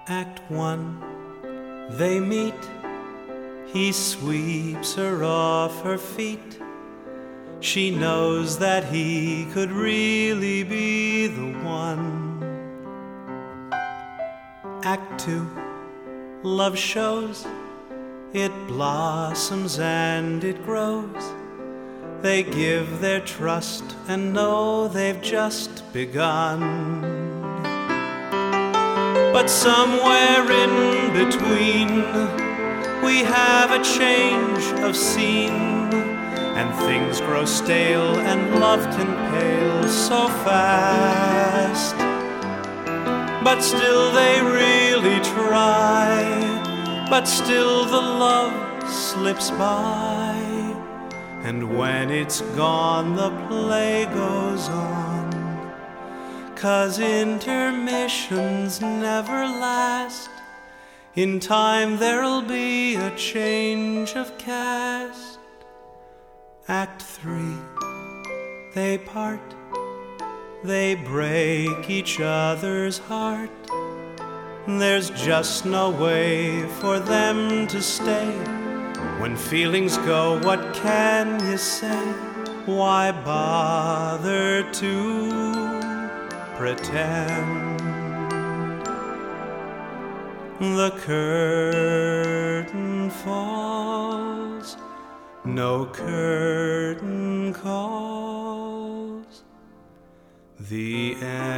Act one, they meet. He sweeps her off her feet. She knows that he could really be the one. Act two, love shows. It blossoms and it grows. They give their trust and know they've just begun. But somewhere in between, we have a change of scene, and things grow stale and love can pale so fast. But still they really try, but still the love slips by. And when it's gone, the play goes on, 'cause intermissions never last. In time there'll be a change of cast. Act three, they part. They break each other's heart. There's just no way for them to stay. When feelings go, what can you say? Why bother to pretend? The curtain falls, no curtain calls, the end.